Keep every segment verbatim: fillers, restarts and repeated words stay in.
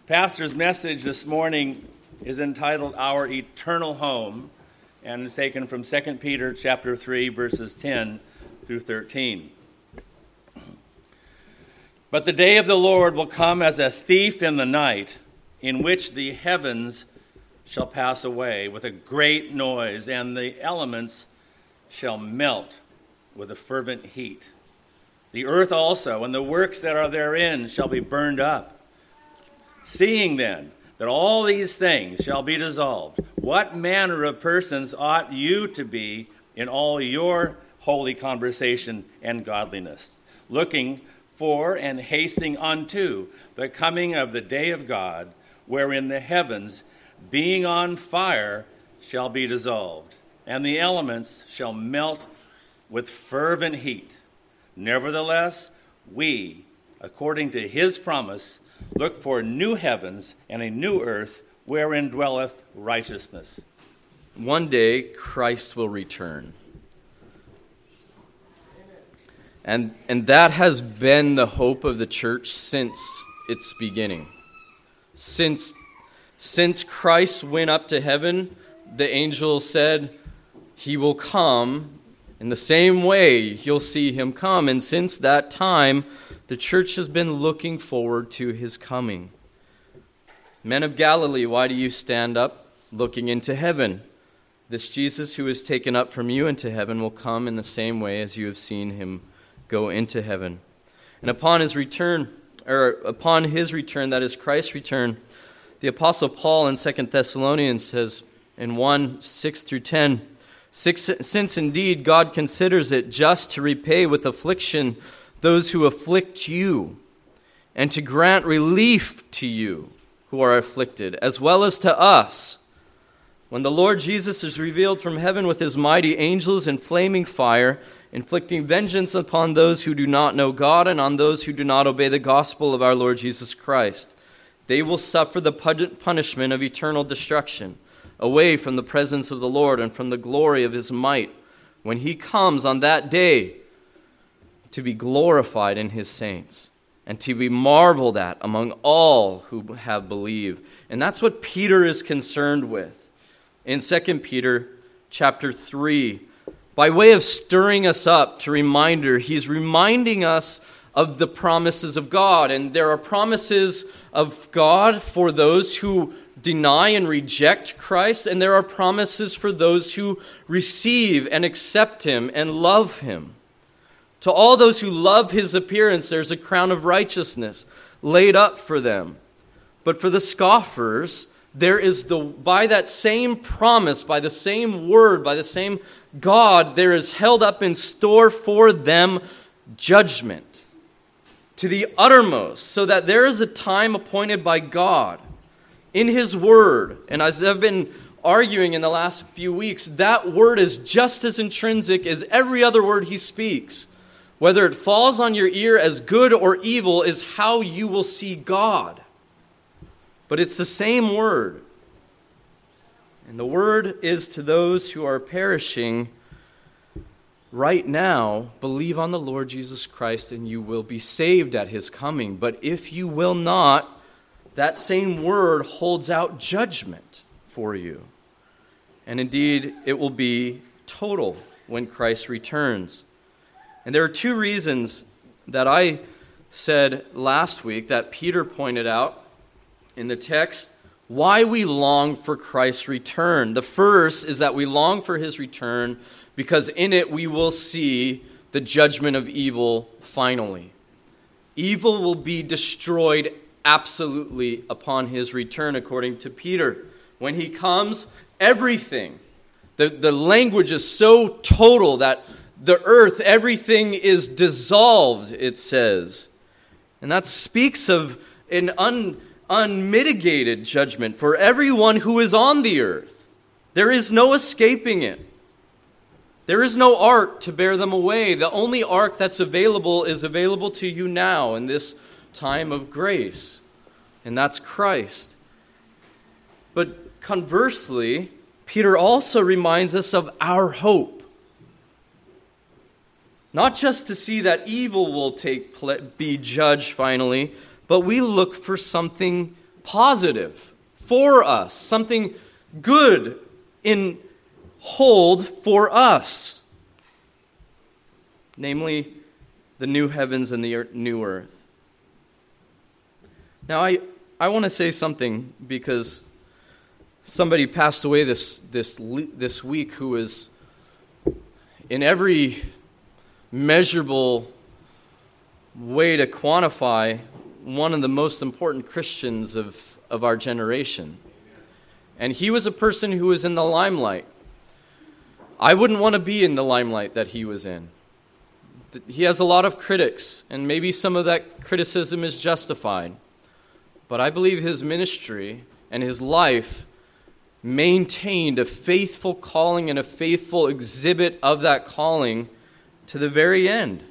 Pastor's message this morning is entitled Our Eternal Home, and is taken from Second Peter chapter three, verses ten through thirteen. But the day of the Lord will come as a thief in the night, in which the heavens shall pass away with a great noise, and the elements shall melt with a fervent heat. The earth also and the works that are therein shall be burned up. Seeing then that all these things shall be dissolved, what manner of persons ought you to be in all your holy conversation and godliness, looking for and hasting unto the coming of the day of God, wherein the heavens, being on fire, shall be dissolved, and the elements shall melt with fervent heat. Nevertheless, we, according to his promise, look for new heavens and a new earth wherein dwelleth righteousness. One day, Christ will return. And, and that has been the hope of the church since its beginning. Since, since Christ went up to heaven, the angel said, he will come. In the same way, you'll see him come. And since that time, the church has been looking forward to his coming. Men of Galilee, why do you stand up looking into heaven? This Jesus who is taken up from you into heaven will come in the same way as you have seen him go into heaven. And upon his return, or upon his return, that is Christ's return, the Apostle Paul in Second Thessalonians says in one, six through ten, since indeed God considers it just to repay with affliction those who afflict you, and to grant relief to you who are afflicted, as well as to us, when the Lord Jesus is revealed from heaven with his mighty angels in flaming fire, inflicting vengeance upon those who do not know God and on those who do not obey the gospel of our Lord Jesus Christ. They will suffer the punishment of eternal destruction, away from the presence of the Lord and from the glory of his might, when he comes on that day to be glorified in his saints and to be marveled at among all who have believed. And that's what Peter is concerned with in Second Peter chapter three. By way of stirring us up to reminder, he's reminding us of the promises of God. And there are promises of God for those who deny and reject Christ, and there are promises for those who receive and accept him and love him. To all those who love his appearance, there's a crown of righteousness laid up for them. But for the scoffers, there is the, by that same promise, by the same word, by the same God, there is held up in store for them judgment to the uttermost, so that there is a time appointed by God in his word. And as I've been arguing in the last few weeks, that word is just as intrinsic as every other word he speaks. Whether it falls on your ear as good or evil is how you will see God. But it's the same word. And the word is to those who are perishing right now, believe on the Lord Jesus Christ and you will be saved at his coming. But if you will not, that same word holds out judgment for you. And indeed, it will be total when Christ returns. And there are two reasons that I said last week that Peter pointed out in the text why we long for Christ's return. The first is that we long for his return because in it we will see the judgment of evil finally. Evil will be destroyed absolutely upon his return, according to Peter. When he comes, everything, the, the language is so total that the earth, everything is dissolved, it says. And that speaks of an un, unmitigated judgment for everyone who is on the earth. There is no escaping it. There is no ark to bear them away. The only ark that's available is available to you now in this time of grace. And that's Christ. But conversely, Peter also reminds us of our hope. Not just to see that evil will take be judged finally, but we look for something positive for us, something good in hold for us, namely the new heavens and the new earth. Now, I, I want to say something because somebody passed away this this this week who was in every measurable way to quantify one of the most important Christians of, of our generation. And he was a person who was in the limelight. I wouldn't want to be in the limelight that he was in. He has a lot of critics, and maybe some of that criticism is justified. But I believe his ministry and his life maintained a faithful calling and a faithful exhibit of that calling to the very end.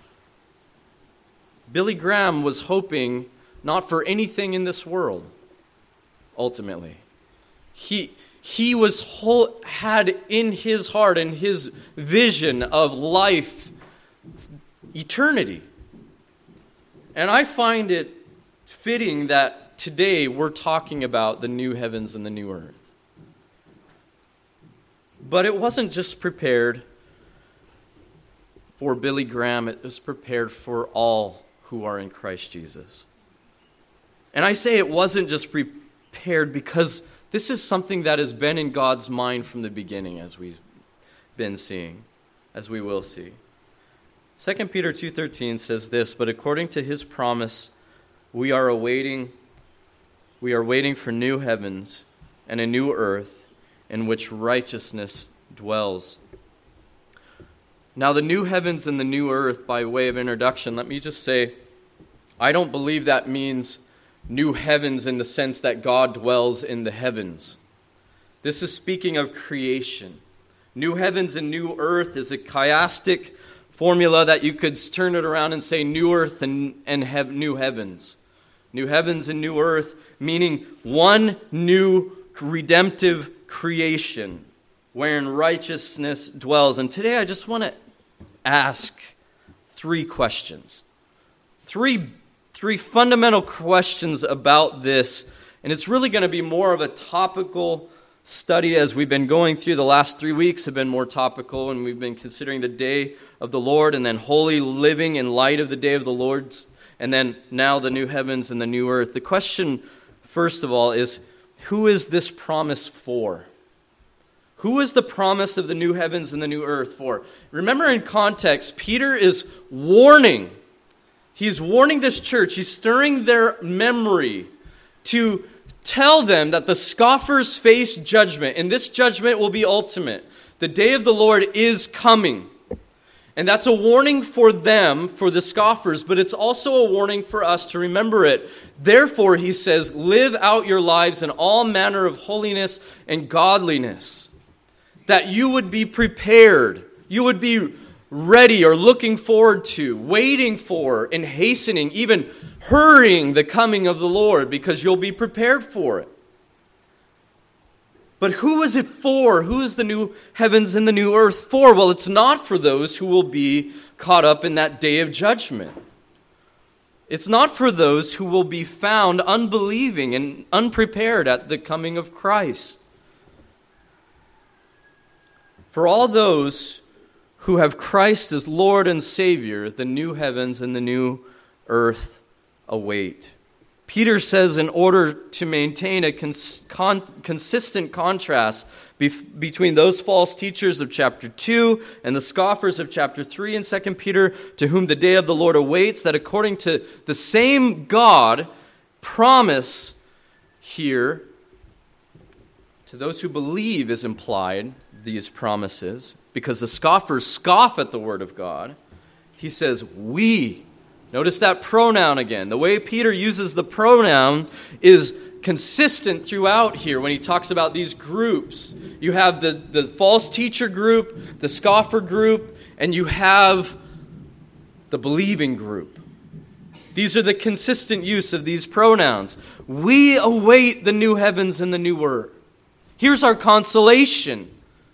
Billy Graham was hoping not for anything in this world, ultimately. He he was whole, had in his heart and his vision of life eternity. And I find it fitting that today we're talking about the new heavens and the new earth. But it wasn't just prepared for Billy Graham, it was prepared for all who are in Christ Jesus. And I say it wasn't just prepared because this is something that has been in God's mind from the beginning, as we've been seeing, as we will see. Second Peter two thirteen says this, "But according to his promise, we are awaiting, we are waiting for new heavens and a new earth in which righteousness dwells." Now, the new heavens and the new earth, by way of introduction, let me just say, I don't believe that means new heavens in the sense that God dwells in the heavens. This is speaking of creation. New heavens and new earth is a chiastic formula that you could turn it around and say new earth and, and have new heavens. New heavens and new earth, meaning one new redemptive creation wherein righteousness dwells. And today I just want to ask three questions. Three, three fundamental questions about this. And it's really going to be more of a topical study as we've been going through. The last three weeks have been more topical, and we've been considering the day of the Lord and then holy living in light of the day of the Lord, and then now the new heavens and the new earth. The question, first of all, is who is this promise for? Who is the promise of the new heavens and the new earth for? Remember, in context, Peter is warning. He's warning this church. He's stirring their memory to tell them that the scoffers face judgment, and this judgment will be ultimate. The day of the Lord is coming. And that's a warning for them, for the scoffers, but it's also a warning for us to remember it. Therefore, he says, live out your lives in all manner of holiness and godliness, that you would be prepared, you would be ready or looking forward to, waiting for, and hastening, even hurrying the coming of the Lord, because you'll be prepared for it. But who is it for? Who is the new heavens and the new earth for? Well, it's not for those who will be caught up in that day of judgment. It's not for those who will be found unbelieving and unprepared at the coming of Christ. For all those who have Christ as Lord and Savior, the new heavens and the new earth await. Peter says in order to maintain a cons- con- consistent contrast bef- between those false teachers of chapter two and the scoffers of chapter three in Second Peter, to whom the day of the Lord awaits, that according to the same God promise here, to those who believe is implied, these promises, because the scoffers scoff at the word of God. He says, we. Notice that pronoun again. The way Peter uses the pronoun is consistent throughout here when he talks about these groups. You have the, the false teacher group, the scoffer group, and you have the believing group. These are the consistent use of these pronouns. We await the new heavens and the new earth. Here's our consolation.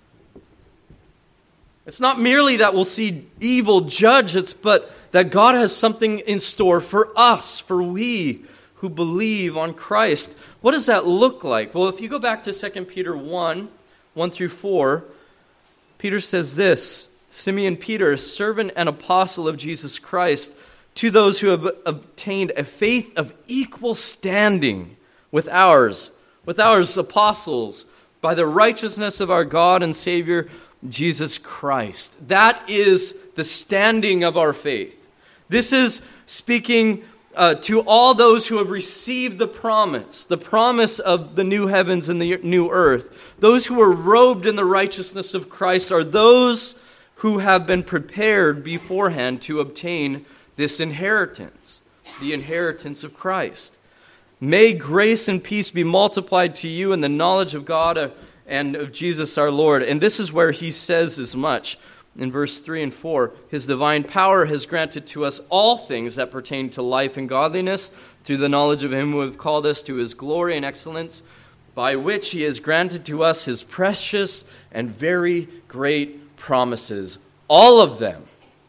It's not merely that we'll see evil judged, it's but that God has something in store for us, for we who believe on Christ. What does that look like? Well, if you go back to Second Peter one, one through four, Peter says this, Simeon Peter, a servant and apostle of Jesus Christ, to those who have obtained a faith of equal standing with ours, with ours apostles, by the righteousness of our God and Savior, Jesus Christ. That is the standing of our faith. This is speaking uh, to all those who have received the promise, the promise of the new heavens and the new earth. Those who are robed in the righteousness of Christ are those who have been prepared beforehand to obtain this inheritance, the inheritance of Christ. May grace and peace be multiplied to you in the knowledge of God and of Jesus our Lord. And this is where he says as much in verse three and four. His divine power has granted to us all things that pertain to life and godliness through the knowledge of him who have called us to his glory and excellence, by which he has granted to us his precious and very great promises. All of them,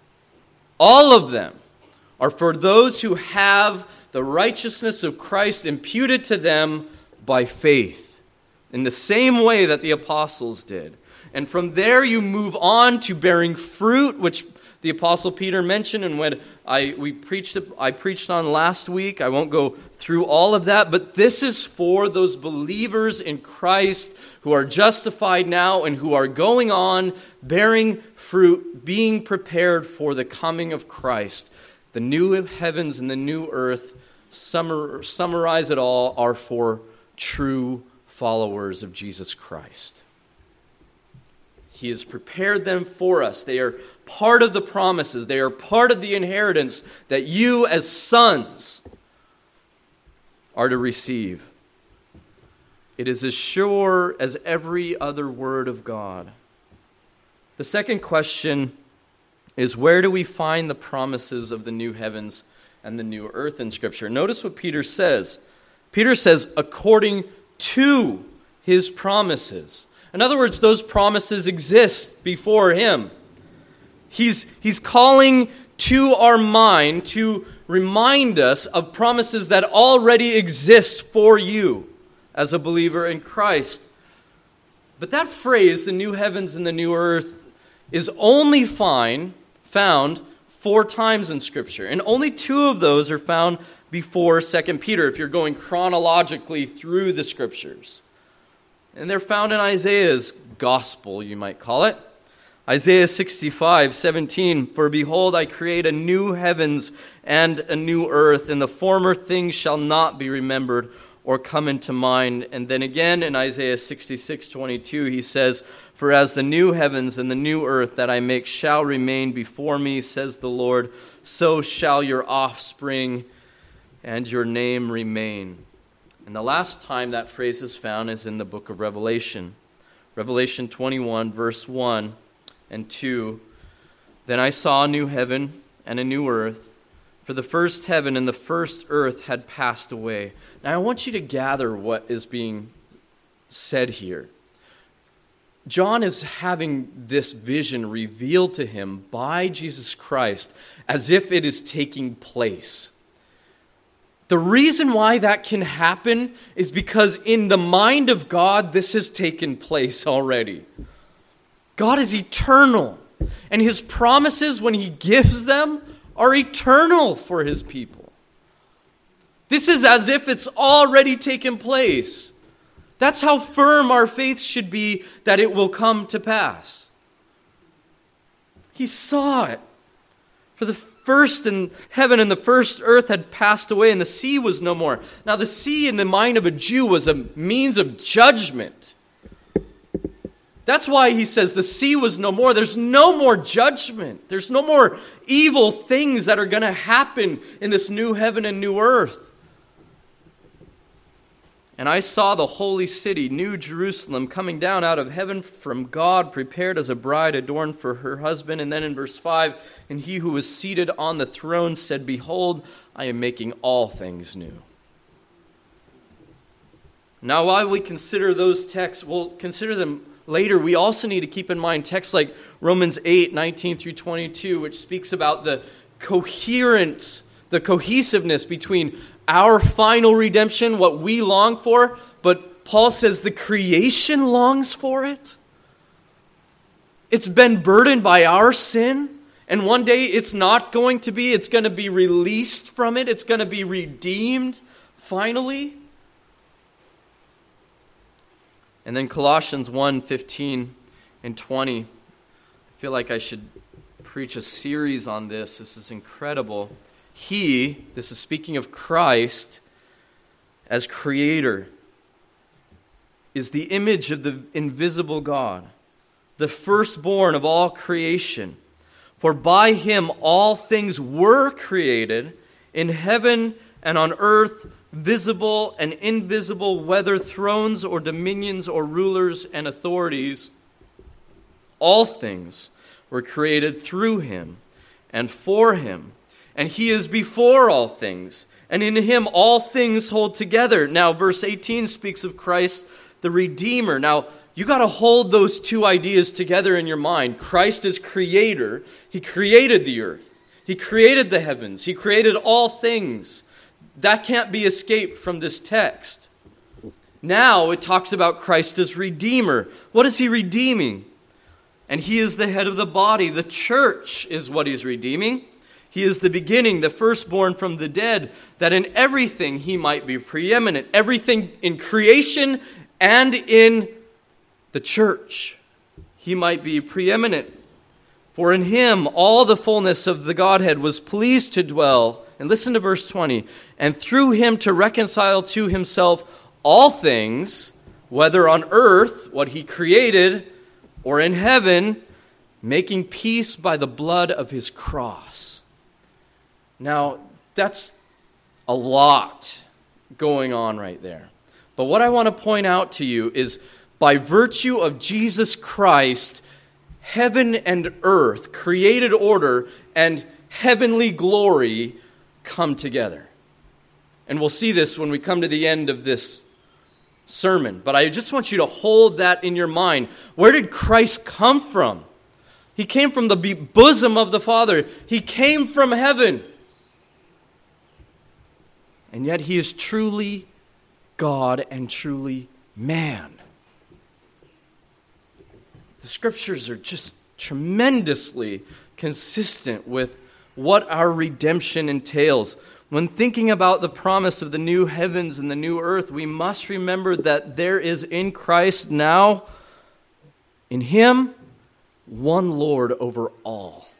all of them are for those who have the righteousness of Christ imputed to them by faith, in the same way that the apostles did. And from there you move on to bearing fruit, which the Apostle Peter mentioned, and when I we preached I preached on last week. I won't go through all of that, but this is for those believers in Christ who are justified now and who are going on bearing fruit, being prepared for the coming of Christ. The new heavens and the new earth, summar, summarize it all, are for true followers of Jesus Christ. He has prepared them for us. They are part of the promises. They are part of the inheritance that you as sons are to receive. It is as sure as every other word of God. The second question is, where do we find the promises of the new heavens and the new earth in Scripture? Notice what Peter says. Peter says, according to his promises. In other words, those promises exist before him. He's, he's calling to our mind to remind us of promises that already exist for you as a believer in Christ. But that phrase, the new heavens and the new earth, is only fine, found four times in Scripture. And only two of those are found before Second Peter, if you're going chronologically through the Scriptures. And they're found in Isaiah's gospel, you might call it. Isaiah sixty-five, seventeen, for behold, I create a new heavens and a new earth, and the former things shall not be remembered or come into mind. And then again in Isaiah sixty-six, twenty-two, he says, for as the new heavens and the new earth that I make shall remain before me, says the Lord, so shall your offspring and your name remain. And the last time that phrase is found is in the book of Revelation. Revelation twenty-one, verse one and two. Then I saw a new heaven and a new earth, for the first heaven and the first earth had passed away. Now I want you to gather what is being said here. John is having this vision revealed to him by Jesus Christ as if it is taking place. The reason why that can happen is because in the mind of God, this has taken place already. God is eternal, and his promises, when he gives them, are eternal for his people. This is as if it's already taken place. That's how firm our faith should be that it will come to pass. He saw it. For the first in heaven and the first earth had passed away, and the sea was no more. Now, the sea in the mind of a Jew was a means of judgment. That's why he says the sea was no more. There's no more judgment. There's no more evil things that are going to happen in this new heaven and new earth. And I saw the holy city, New Jerusalem, coming down out of heaven from God, prepared as a bride adorned for her husband. And then in verse five, and he who was seated on the throne said, behold, I am making all things new. Now, while we consider those texts, we'll consider them later. We also need to keep in mind texts like Romans eight, nineteen through twenty-two, which speaks about the coherence, the cohesiveness between our final redemption, what we long for, but Paul says the creation longs for it. It's been burdened by our sin, and one day it's not going to be. It's going to be released from it. It's going to be redeemed finally. And then Colossians one, fifteen and twenty. I feel like I should preach a series on this. This is incredible. He, this is speaking of Christ, as creator, is the image of the invisible God, the firstborn of all creation. For by him all things were created, in heaven and on earth, visible and invisible, whether thrones or dominions or rulers and authorities. All things were created through him and for him. And he is before all things, and in him all things hold together. Now, verse eighteen speaks of Christ, the Redeemer. Now, you got to hold those two ideas together in your mind. Christ is creator. He created the earth. He created the heavens. He created all things. That can't be escaped from this text. Now, it talks about Christ as Redeemer. What is he redeeming? And he is the head of the body. The church is what he's redeeming. He is the beginning, the firstborn from the dead, that in everything he might be preeminent. Everything in creation and in the church, he might be preeminent. For in him all the fullness of the Godhead was pleased to dwell. And listen to verse twenty. And through him to reconcile to himself all things, whether on earth, what he created, or in heaven, making peace by the blood of his cross. Now, that's a lot going on right there. But what I want to point out to you is, by virtue of Jesus Christ, heaven and earth, created order, and heavenly glory come together. And we'll see this when we come to the end of this sermon. But I just want you to hold that in your mind. Where did Christ come from? He came from the bosom of the Father. He came from heaven. And yet he is truly God and truly man. The scriptures are just tremendously consistent with what our redemption entails. When thinking about the promise of the new heavens and the new earth, we must remember that there is in Christ now, in him, one Lord over all.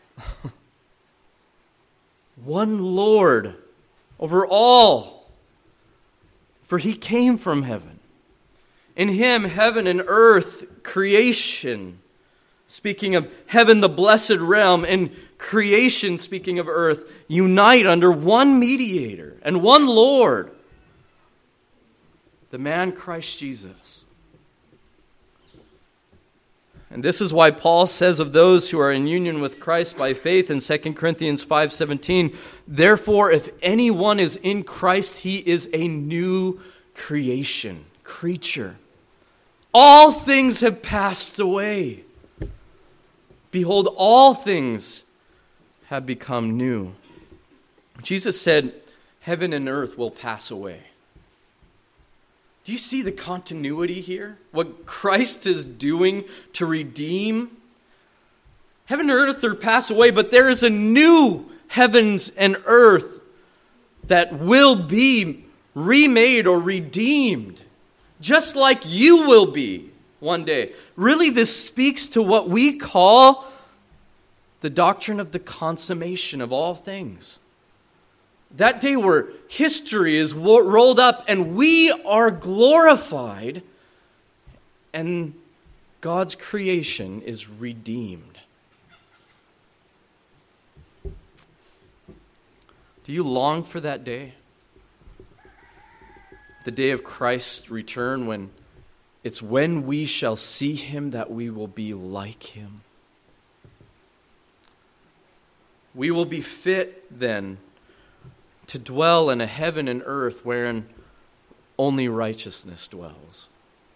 One Lord over all. For he came from heaven. In him, heaven and earth, creation, speaking of heaven, the blessed realm, and creation, speaking of earth, unite under one mediator and one Lord, the man Christ Jesus. And this is why Paul says of those who are in union with Christ by faith in Second Corinthians five seventeen, therefore, if anyone is in Christ, he is a new creation, creature. All things have passed away. Behold, all things have become new. Jesus said, heaven and earth will pass away. Do you see the continuity here? What Christ is doing to redeem? Heaven and earth will pass away, but there is a new heavens and earth that will be remade or redeemed, just like you will be one day. Really, this speaks to what we call the doctrine of the consummation of all things. That day where history is rolled up and we are glorified and God's creation is redeemed. Do you long for that day? The day of Christ's return, when it's when we shall see him that we will be like him. We will be fit then to dwell in a heaven and earth wherein only righteousness dwells.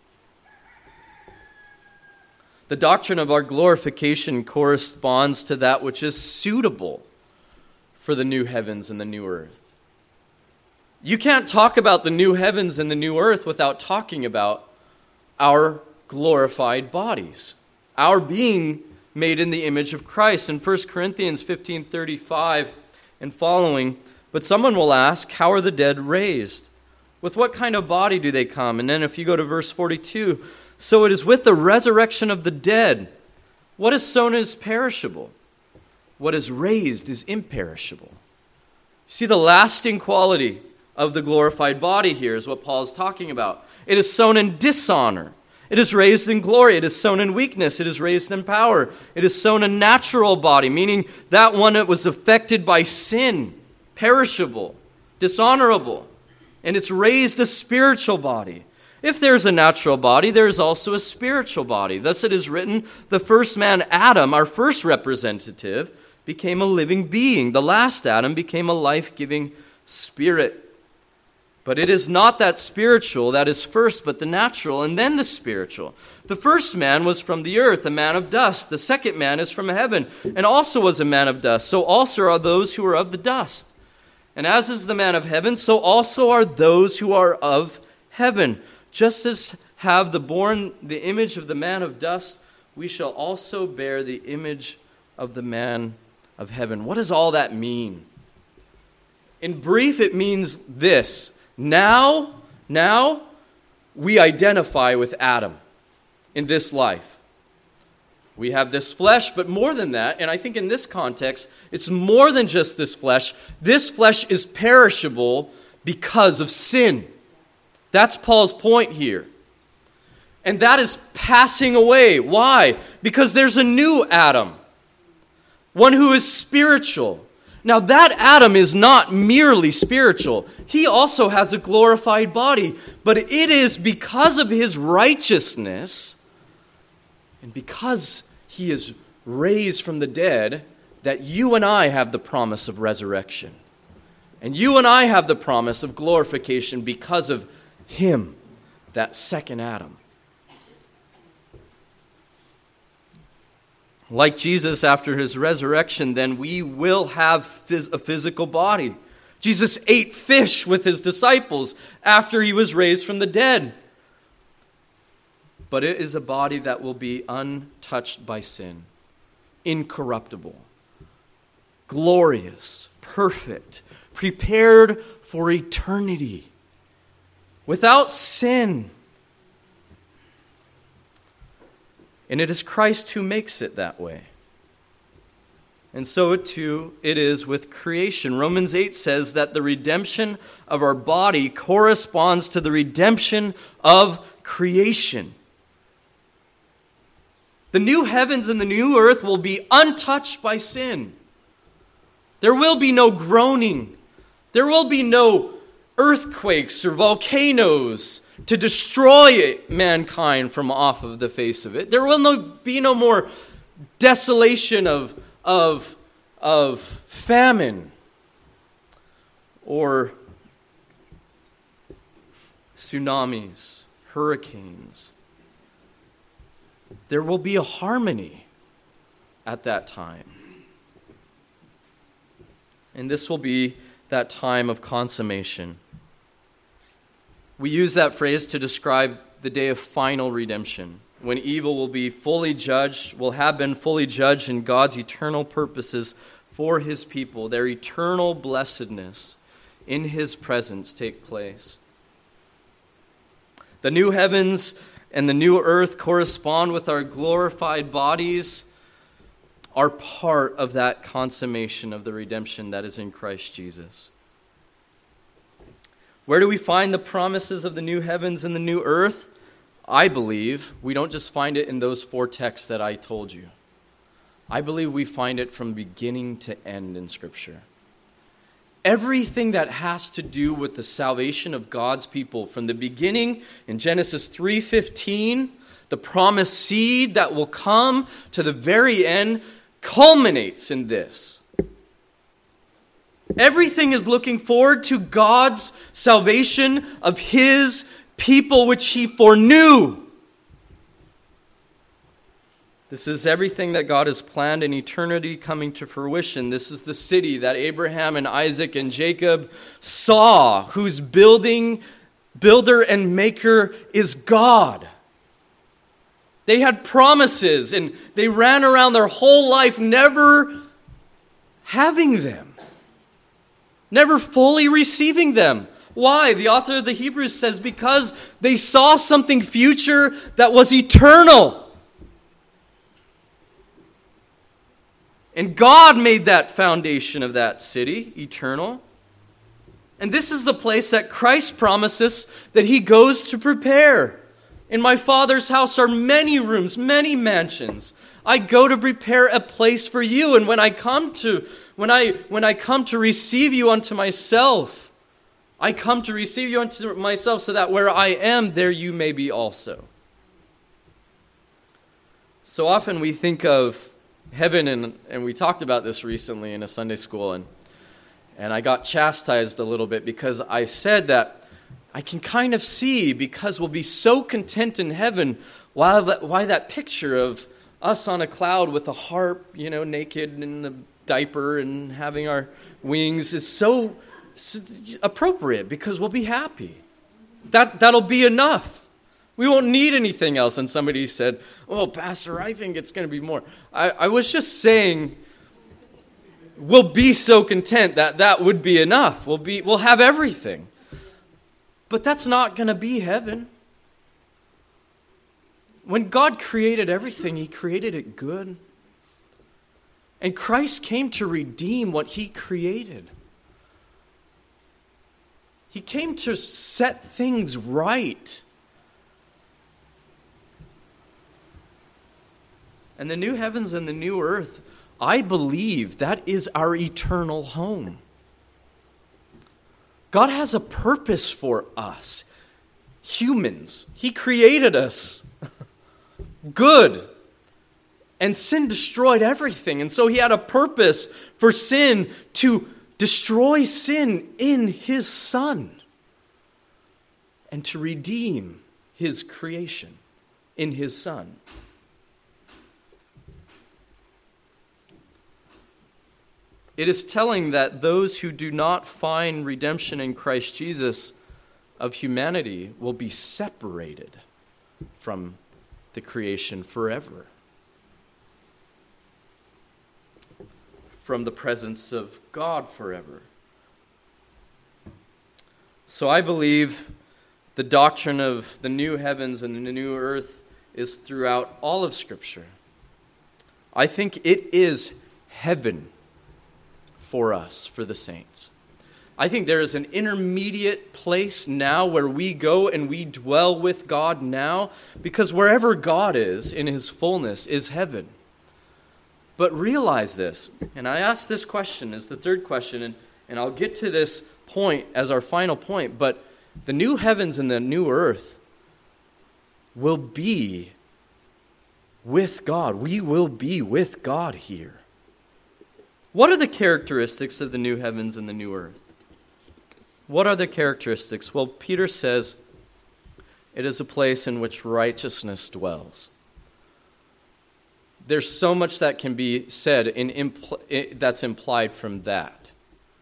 The doctrine of our glorification corresponds to that which is suitable for the new heavens and the new earth. You can't talk about the new heavens and the new earth without talking about our glorified bodies, our being made in the image of Christ. In First Corinthians fifteen thirty-five and following, but someone will ask, how are the dead raised? With what kind of body do they come? And then if you go to verse forty-two, so it is with the resurrection of the dead. What is sown is perishable. What is raised is imperishable. See, the lasting quality of the glorified body here is what Paul is talking about. It is sown in dishonor. It is raised in glory. It is sown in weakness. It is raised in power. It is sown a natural body, meaning that one that was affected by sin, perishable, dishonorable. And it's raised a spiritual body. If there's a natural body, there is also a spiritual body. Thus it is written, the first man, Adam, our first representative, became a living being. The last Adam became a life-giving spirit. But it is not that spiritual that is first, but the natural, and then the spiritual. The first man was from the earth, a man of dust. The second man is from heaven, and also was a man of dust. So also are those who are of the dust. And as is the man of heaven, so also are those who are of heaven. Just as have the born the image of the man of dust, we shall also bear the image of the man of heaven. What does all that mean? In brief, it means this. Now, now we identify with Adam in this life. We have this flesh, but more than that, and I think in this context, it's more than just this flesh. This flesh is perishable because of sin. That's Paul's point here. And that is passing away. Why? Because there's a new Adam, one who is spiritual. Now that Adam is not merely spiritual. He also has a glorified body, but it is because of his righteousness and because he is raised from the dead that you and I have the promise of resurrection. And you and I have the promise of glorification because of him, that second Adam. Like Jesus after his resurrection, then we will have phys- a physical body. Jesus ate fish with his disciples after he was raised from the dead. But it is a body that will be untouched by sin, incorruptible, glorious, perfect, prepared for eternity, without sin. And it is Christ who makes it that way. And so too it is with creation. Romans eight says that the redemption of our body corresponds to the redemption of creation. The new heavens and the new earth will be untouched by sin. There will be no groaning. There will be no earthquakes or volcanoes to destroy mankind from off of the face of it. There will no, be no more desolation of, of, of famine or tsunamis, hurricanes. There will be a harmony at that time. And this will be that time of consummation. We use that phrase to describe the day of final redemption, when evil will be fully judged, will have been fully judged, and God's eternal purposes for his people, their eternal blessedness in his presence take place. The new heavens and the new earth correspond with our glorified bodies, are part of that consummation of the redemption that is in Christ Jesus. Where do we find the promises of the new heavens and the new earth? I believe we don't just find it in those four texts that I told you. I believe we find it from beginning to end in Scripture. Everything that has to do with the salvation of God's people, from the beginning in Genesis three fifteen, the promised seed that will come to the very end, culminates in this. Everything is looking forward to God's salvation of his people, which he foreknew. This is everything that God has planned in eternity coming to fruition. This is the city that Abraham and Isaac and Jacob saw, whose building, builder and maker is God. They had promises, and they ran around their whole life never having them, never fully receiving them. Why? The author of the Hebrews says, because they saw something future that was eternal. And God made that foundation of that city eternal. And this is the place that Christ promises that he goes to prepare. In my Father's house are many rooms, many mansions. I go to prepare a place for you. And when I come to when I when I come to receive you unto myself, I come to receive you unto myself so that where I am, there you may be also. So often we think of heaven, and, and we talked about this recently in a Sunday school, and and I got chastised a little bit because I said that I can kind of see, because we'll be so content in heaven, why that, why that picture of us on a cloud with a harp, you know, naked in the diaper and having our wings is so appropriate, because we'll be happy. That, that'll be enough. We won't need anything else. And somebody said, oh, Pastor, I think it's going to be more. I, I was just saying, we'll be so content that that would be enough. We'll be, we'll have everything. But that's not going to be heaven. When God created everything, he created it good. And Christ came to redeem what he created. He came to set things right. And the new heavens and the new earth, I believe that is our eternal home. God has a purpose for us, humans. He created us good. And sin destroyed everything. And so he had a purpose for sin to destroy sin in his Son and to redeem his creation in his Son. It is telling that those who do not find redemption in Christ Jesus of humanity will be separated from the creation forever, from the presence of God forever. So I believe the doctrine of the new heavens and the new earth is throughout all of Scripture. I think it is heaven for us, for the saints. I think there is an intermediate place now where we go and we dwell with God now, because wherever God is in his fullness is heaven. But realize this, and I ask this question as the third question, and, and I'll get to this point as our final point, but the new heavens and the new earth will be with God. We will be with God here. What are the characteristics of the new heavens and the new earth? What are the characteristics? Well, Peter says it is a place in which righteousness dwells. There's so much that can be said in impl- that's implied from that.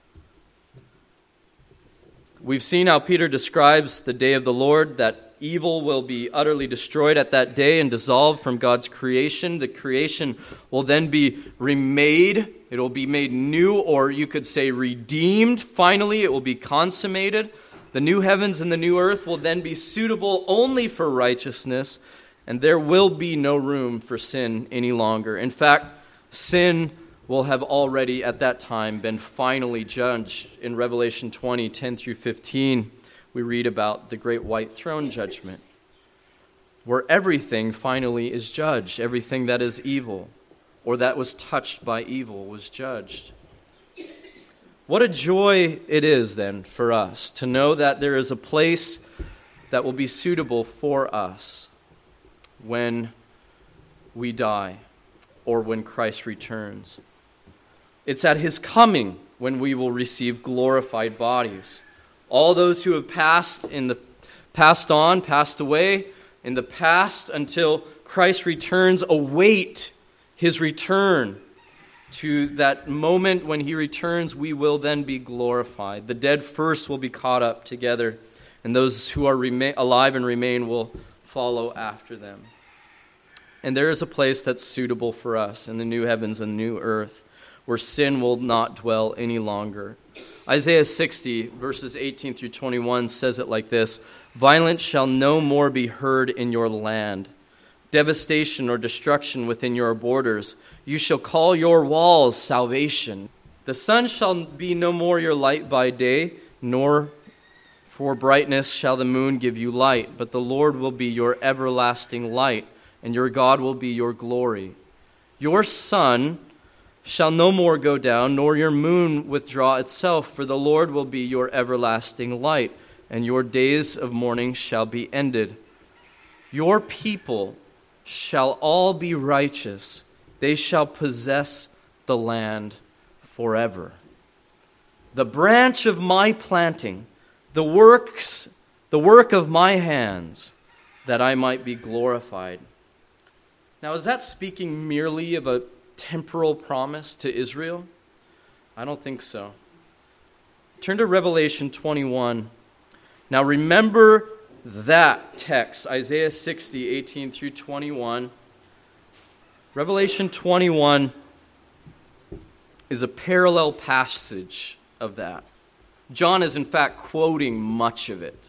We've seen how Peter describes the day of the Lord, that evil will be utterly destroyed at that day and dissolved from God's creation. The creation will then be remade. It will be made new, or you could say redeemed. Finally, it will be consummated. The new heavens and the new earth will then be suitable only for righteousness, and there will be no room for sin any longer. In fact, sin will have already at that time been finally judged. In Revelation twenty, ten through fifteen, we read about the great white throne judgment, where everything finally is judged. Everything that is evil or that was touched by evil was judged. What a joy it is then for us to know that there is a place that will be suitable for us when we die or when Christ returns. It's at his coming when we will receive glorified bodies. All those who have passed in the passed on, passed away in the past until Christ returns, await his return. To that moment when he returns, we will then be glorified. The dead first will be caught up together, and those who are remain, alive and remain will follow after them. And there is a place that's suitable for us in the new heavens and new earth, where sin will not dwell any longer. Isaiah sixty, verses eighteen through twenty-one says it like this: "Violence shall no more be heard in your land, devastation or destruction within your borders. You shall call your walls salvation. The sun shall be no more your light by day, nor for brightness shall the moon give you light. But the Lord will be your everlasting light, and your God will be your glory. Your sun shall no more go down, nor your moon withdraw itself, for the Lord will be your everlasting light, and your days of mourning shall be ended. Your people shall all be righteous. They shall possess the land forever. The branch of my planting, the works, the work of my hands, that I might be glorified." Now, is that speaking merely of a temporal promise to Israel? I don't think so. Turn to Revelation twenty-one. Now remember that text, Isaiah sixty, eighteen through twenty-one. Revelation twenty-one is a parallel passage of that. John is in fact quoting much of it.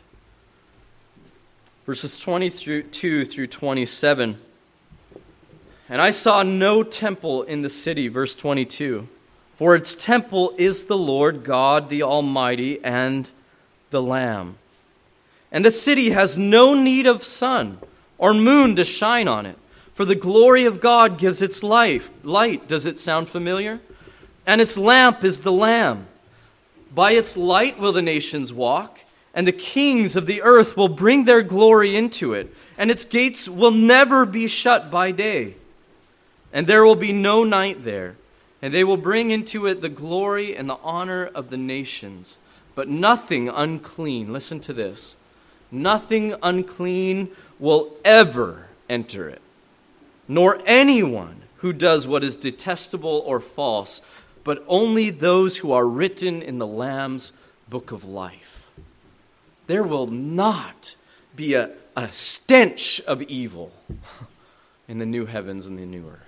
Verses twenty-two through twenty-seven. "And I saw no temple in the city," verse twenty-two, "for its temple is the Lord God the Almighty and the Lamb. And the city has no need of sun or moon to shine on it, for the glory of God gives its life. Light." Does it sound familiar? "And its lamp is the Lamb. By its light will the nations walk, and the kings of the earth will bring their glory into it, and its gates will never be shut by day. And there will be no night there, and they will bring into it the glory and the honor of the nations. But nothing unclean," listen to this, "nothing unclean will ever enter it, nor anyone who does what is detestable or false, but only those who are written in the Lamb's book of life." There will not be a, a stench of evil in the new heavens and the new earth.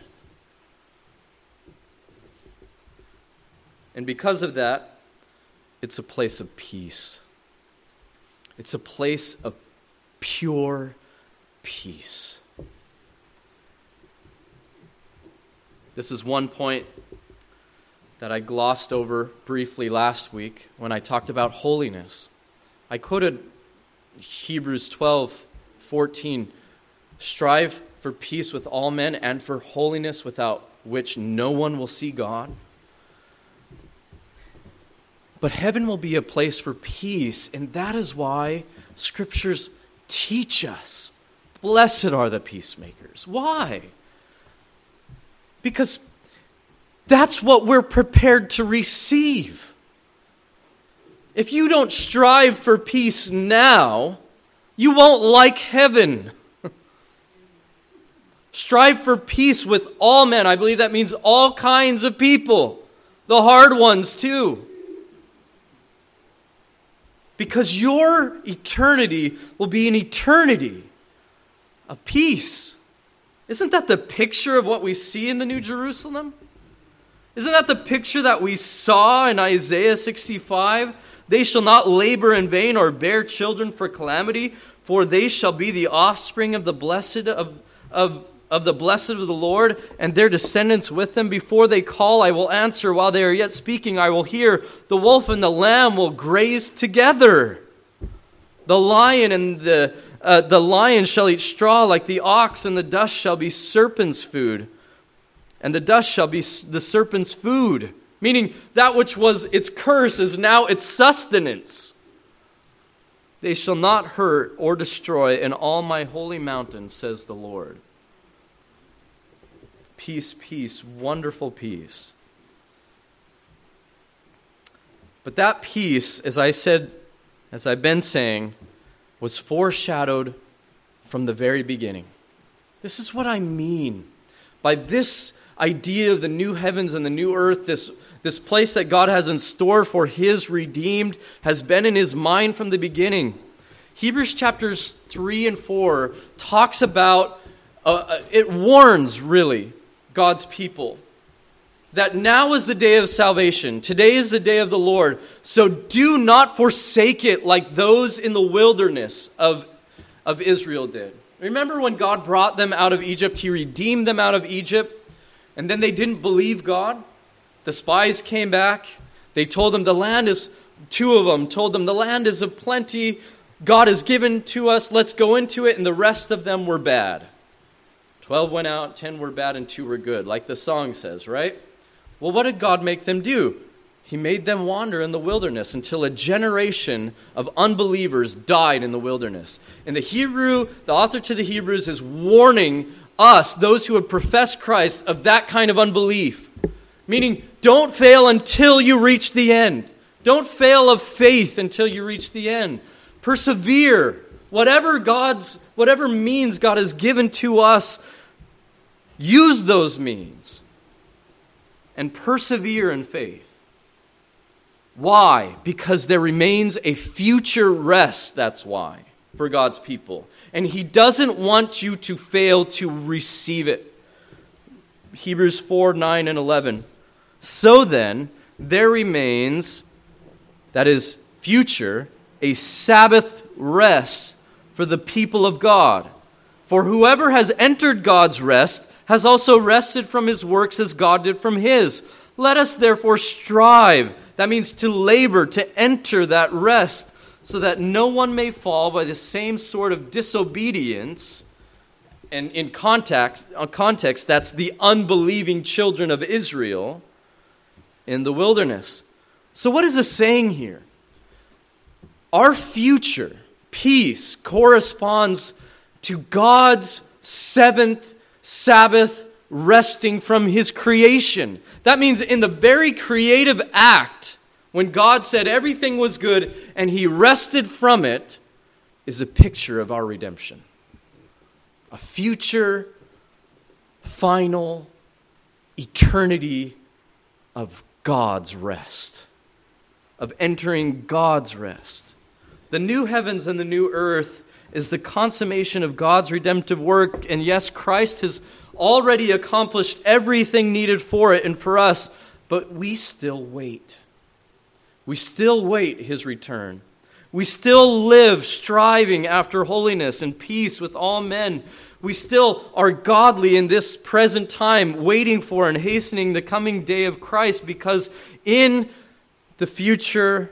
And because of that, it's a place of peace. It's a place of pure peace. This is one point that I glossed over briefly last week when I talked about holiness. I quoted Hebrews twelve fourteen, "Strive for peace with all men and for holiness, without which no one will see God." But heaven will be a place for peace, and that is why scriptures teach us, blessed are the peacemakers. Why? Because that's what we're prepared to receive. If you don't strive for peace now, you won't like heaven. Strive for peace with all men. I believe that means all kinds of people, the hard ones too. Because your eternity will be an eternity of peace. Isn't that the picture of what we see in the New Jerusalem? Isn't that the picture that we saw in Isaiah sixty-five? "They shall not labor in vain or bear children for calamity, for they shall be the offspring of the blessed of, of, of the blessed of the Lord, and their descendants with them. Before they call, I will answer. While they are yet speaking, I will hear. The wolf and the lamb will graze together. The lion and the uh, the lion shall eat straw like the ox, and the dust shall be serpent's food. And the dust shall be the serpent's food." Meaning that which was its curse is now its sustenance. "They shall not hurt or destroy in all my holy mountain, says the Lord." Peace, peace, wonderful peace. But that peace, as I said, as I've been saying, was foreshadowed from the very beginning. This is what I mean by this idea of the new heavens and the new earth, this, this place that God has in store for his redeemed, has been in his mind from the beginning. Hebrews chapters three and four talks about, uh, it warns really God's people that now is the day of salvation. Today is the day of the Lord. So do not forsake it like those in the wilderness of, of Israel did. Remember when God brought them out of Egypt, he redeemed them out of Egypt, and then they didn't believe God? The spies came back. They told them the land is, two of them told them the land is of plenty. God has given to us. Let's go into it. And the rest of them were bad. Twelve went out, ten were bad, and two were good, like the song says, right? Well, what did God make them do? He made them wander in the wilderness until a generation of unbelievers died in the wilderness. And the Hebrew, the author to the Hebrews is warning us, those who would profess Christ, of that kind of unbelief. Meaning, don't fail until you reach the end. Don't fail of faith until you reach the end. Persevere. Whatever God's, whatever means God has given to us, use those means. And persevere in faith. Why? Because there remains a future rest, that's why, for God's people. And he doesn't want you to fail to receive it. Hebrews four, nine, and eleven. So then, there remains, that is future, a Sabbath rest for the people of God. For whoever has entered God's rest has also rested from his works as God did from his. Let us therefore strive. That means to labor, to enter that rest, so that no one may fall by the same sort of disobedience. And in context, context, that's the unbelieving children of Israel in the wilderness. So what is it saying here? Our future peace corresponds to God's seventh Sabbath resting from his creation. That means in the very creative act, when God said everything was good and he rested from it, is a picture of our redemption. A future, final, eternity of God's rest. Of entering God's rest. The new heavens and the new earth is the consummation of God's redemptive work. And yes, Christ has already accomplished everything needed for it and for us, but we still wait. We still wait his return. We still live striving after holiness and peace with all men. We still are godly in this present time, waiting for and hastening the coming day of Christ, because in the future,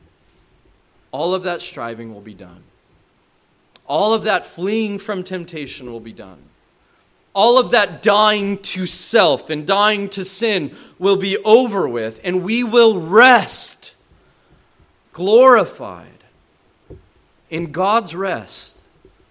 all of that striving will be done. All of that fleeing from temptation will be done. All of that dying to self and dying to sin will be over with, and we will rest, glorified, in God's rest,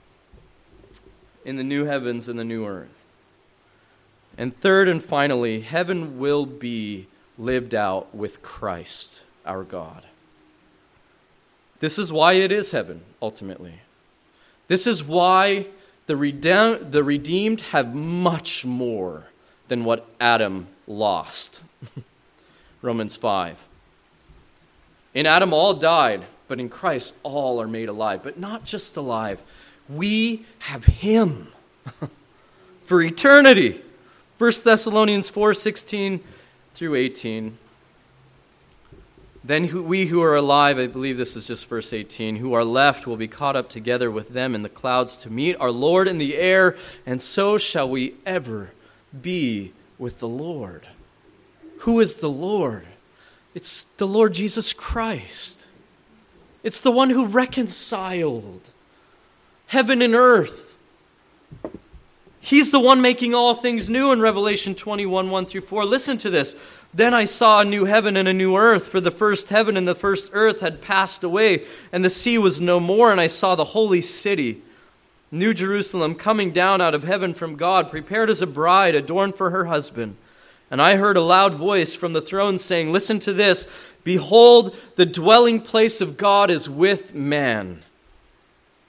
in the new heavens and the new earth. And third and finally, heaven will be lived out with Christ, our God. This is why it is heaven, ultimately. This is why the redeem, the redeemed have much more than what Adam lost. Romans five. In Adam all died, but in Christ all are made alive. But not just alive. We have him for eternity. First Thessalonians four, sixteen through eighteen. Then who, we who are alive, I believe this is just verse eighteen, who are left will be caught up together with them in the clouds to meet our Lord in the air, and so shall we ever be with the Lord. Who is the Lord? It's the Lord Jesus Christ. It's the one who reconciled heaven and earth. He's the one making all things new in Revelation twenty-one, one through four. Listen to this. Then I saw a new heaven and a new earth, for the first heaven and the first earth had passed away, and the sea was no more, and I saw the holy city, New Jerusalem, coming down out of heaven from God, prepared as a bride adorned for her husband. And I heard a loud voice from the throne saying, listen to this, behold, the dwelling place of God is with man.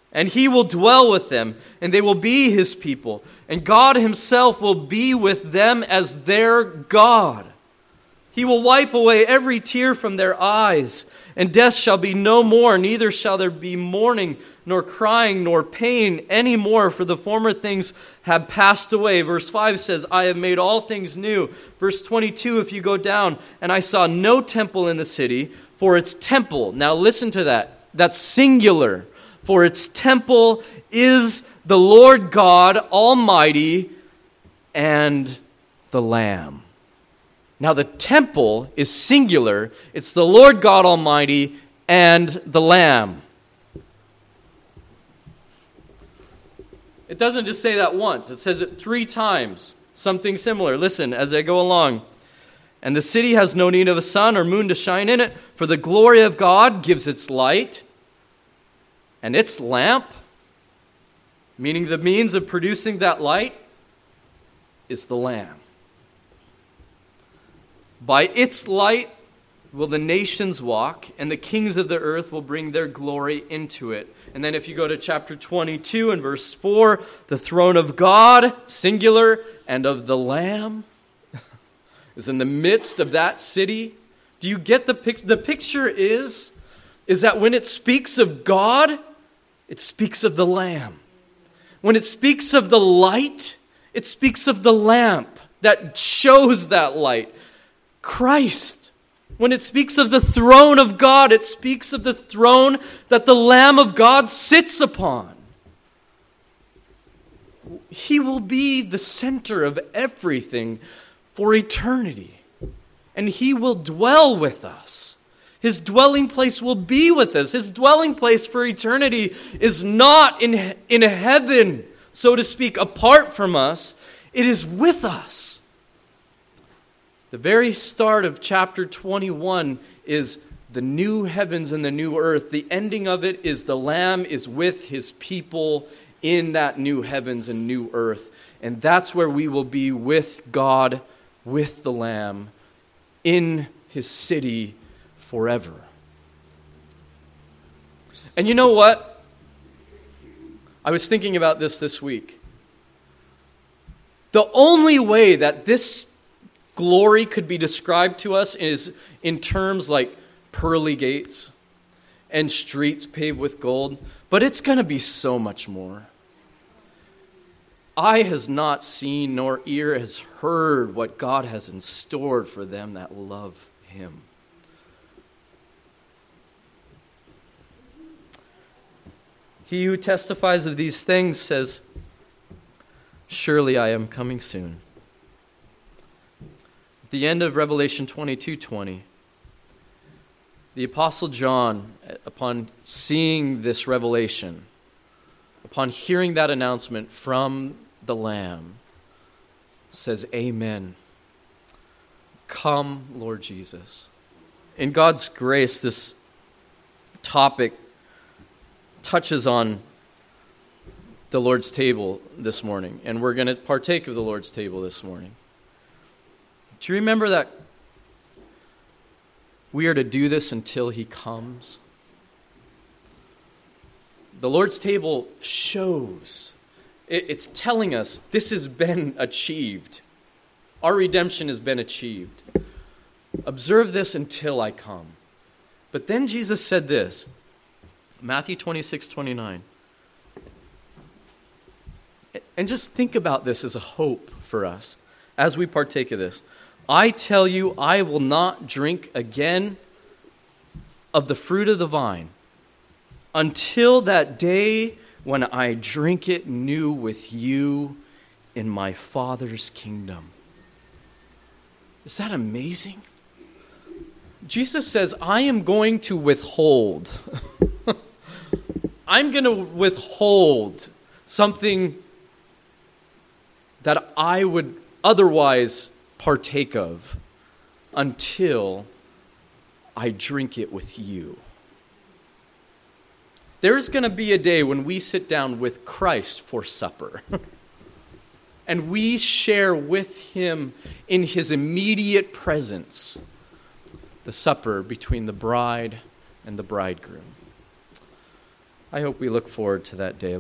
And he will dwell with them, and they will be his people. And God himself will be with them as their God. He will wipe away every tear from their eyes, and death shall be no more, neither shall there be mourning, nor crying, nor pain any more, for the former things have passed away. Verse five says, I have made all things new. Verse twenty-two, if you go down, and I saw no temple in the city, for its temple. Now listen to that. That's singular. For its temple is the Lord God Almighty and the Lamb. Now the temple is singular. It's the Lord God Almighty and the Lamb. It doesn't just say that once. It says it three times. Something similar. Listen as I go along. And the city has no need of a sun or moon to shine in it, for the glory of God gives its light. And its lamp, meaning the means of producing that light, is the Lamb. By its light will the nations walk, and the kings of the earth will bring their glory into it. And then if you go to chapter twenty-two and verse four, the throne of God, singular, and of the Lamb is in the midst of that city. Do you get the picture? The picture is, is that when it speaks of God, it speaks of the Lamb. When it speaks of the light, it speaks of the lamp that shows that light. Christ. When it speaks of the throne of God, it speaks of the throne that the Lamb of God sits upon. He will be the center of everything for eternity. And he will dwell with us. His dwelling place will be with us. His dwelling place for eternity is not in, in heaven, so to speak, apart from us. It is with us. The very start of chapter twenty-one is the new heavens and the new earth. The ending of it is the Lamb is with his people in that new heavens and new earth. And that's where we will be with God, with the Lamb, in his city forever. And you know what? I was thinking about this this week. The only way that this glory could be described to us is in terms like pearly gates and streets paved with gold, but it's going to be so much more. Eye has not seen, nor ear has heard what God has in store for them that love him. He who testifies of these things says, surely I am coming soon. At the end of Revelation twenty-two twenty, the Apostle John, upon seeing this revelation, upon hearing that announcement from the Lamb, says, Amen. Come, Lord Jesus. In God's grace, this topic touches on the Lord's table this morning, and we're going to partake of the Lord's table this morning. Do you remember that we are to do this until he comes? The Lord's table shows, it's telling us this has been achieved. Our redemption has been achieved. Observe this until I come. But then Jesus said this, Matthew twenty-six twenty-nine. And just think about this as a hope for us as we partake of this. I tell you, I will not drink again of the fruit of the vine until that day when I drink it new with you in my Father's kingdom. Is that amazing? Jesus says, I am going to withhold. I'm going to withhold something that I would otherwise partake of until I drink it with you. There's going to be a day when we sit down with Christ for supper. And we share with him in his immediate presence the supper between the bride and the bridegroom. I hope we look forward to that day.